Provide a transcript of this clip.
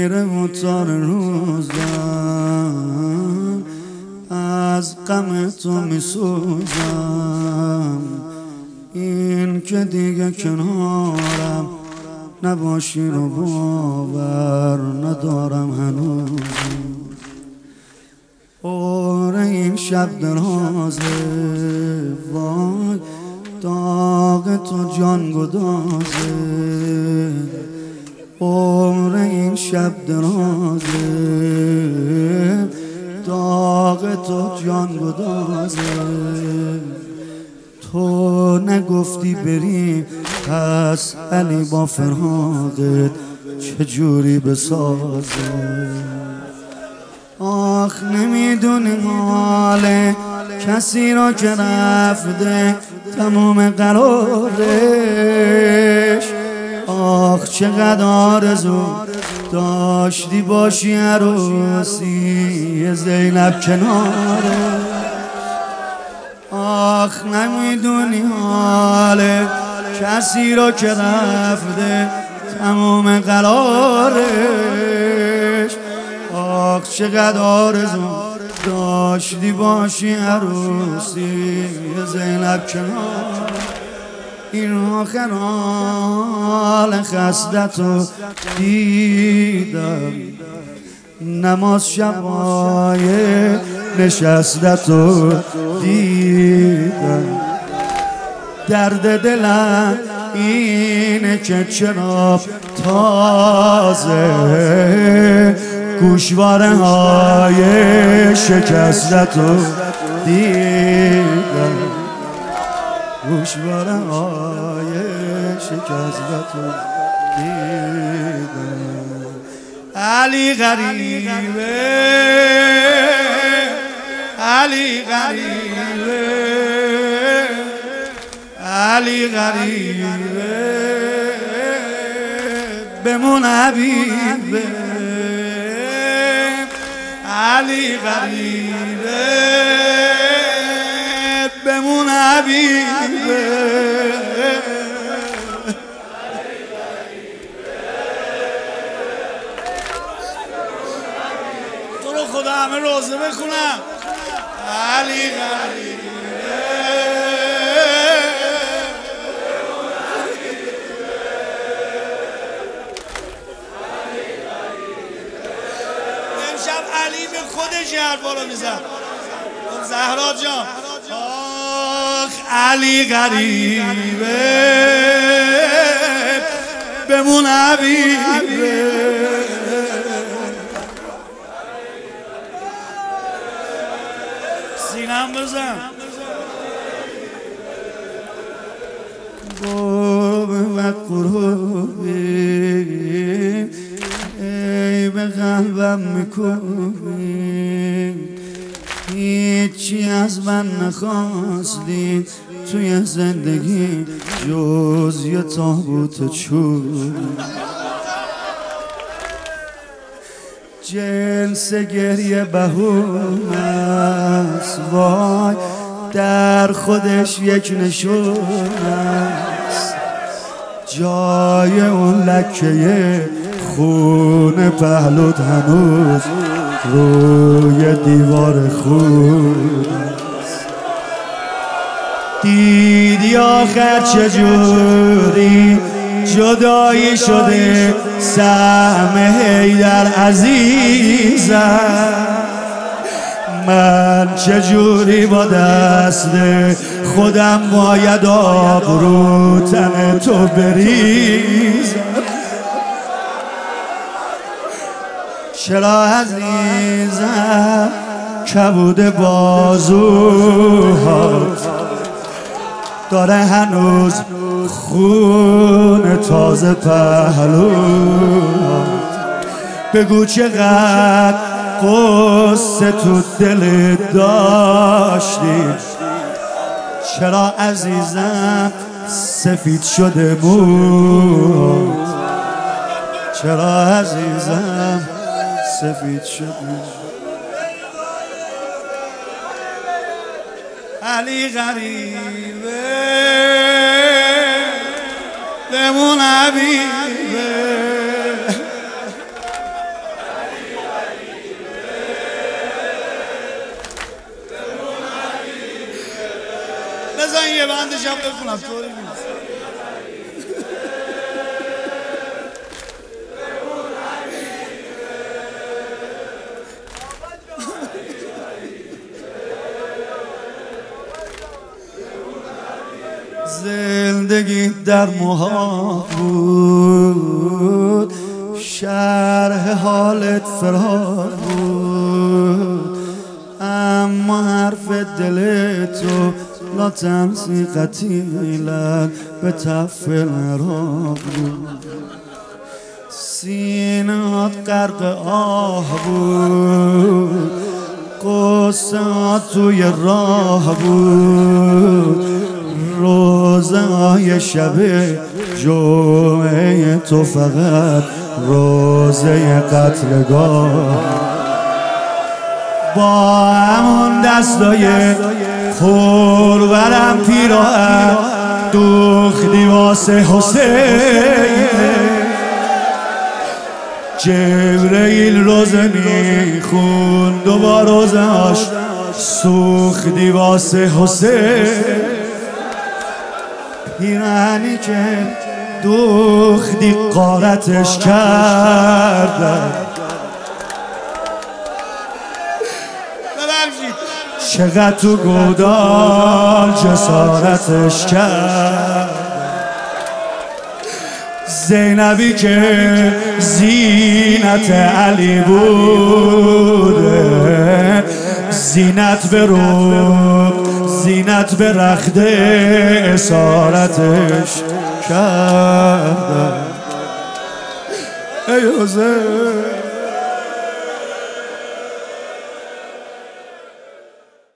میره و تار روزم از غم تو میسوزم. این که دیگه کنارم نباشی رو باور ندارم هنوز. اوره این شب درازه وای داغ تو جان گدازه. اوره این شب درازه داغ تو جان گدازه. تو نگفتی بری پس علی با فراقت چجوری بسازه. آخ نمیدونی حال کسی را که رفته تمام قرارش. آخ چقدر آرزو داشتی باشی عروسی زینب کناره. آخ نمیدونی حال کسی را که رفته تمام قرارش. آخ چقدر آرزو داشتی باشی عروسی زینب کنار. این آخر حال خستتو دیدم نماز شبای نشستتو دیدم. درد دلم اینه که چرا تازه گوشواره های شکستتو دیدم. گوشواره های شکستتو دیدم. علی غریبه علی غریبه علی غریبه بمون حبیبه. علی غریبه بمون حبیبه. تو رو خدا همه روزه بخونم. علی غریبه امشب علی به خودش حرفا رو میزد. زهرا جان آخ علی غریبه بمون حبیبه. سینم بزن گوه و قروبی ای به قلبم میکنی. هیچی از من نخواستی توی زندگی جز یه تابوت چوب. جنس گریه بهوم است وای در خودش یک نشون است. جای اون لکه خون پهلوت هنوز روی دیوار خون است. دیدی آخر چجوری جدایی شده سهم حیدر عزیزم. من چجوری با دست خودم باید آبرو تن تو بریزم. چرا عزیزم کبود بازوهات داره هنوز خون تازه پهلوهات. بگو چقدر قصه تو دلت داشتی. چرا عزیزم سفید شده موهات. چرا عزیزم سفید شده. علی غریبه بمون حبیبه. بلندش هم بخونم طوری نیست. زندگی در موها بود، شرح حالت فراق بود، اما حرف دل تو لا تمسی قتیلا به تفل عراق بود. سینه‌ات غرق آه بود، قصه‌ات توی راه بود، روزه های شب جمعه تو فقط روزه قتلگاه. با همون دستای خورورم پیراهن دوختی واسه حسین، جبرئیل روزه میخوند و با روزهاش سوختی واسه حسین. پیرهنی که دوختی غارتش کردن، چقدر تو گودال جسارتش کرد. زینبی که زینت علی بوده، زینت به روب زینت به رخت اسارتش کرد. ای حسین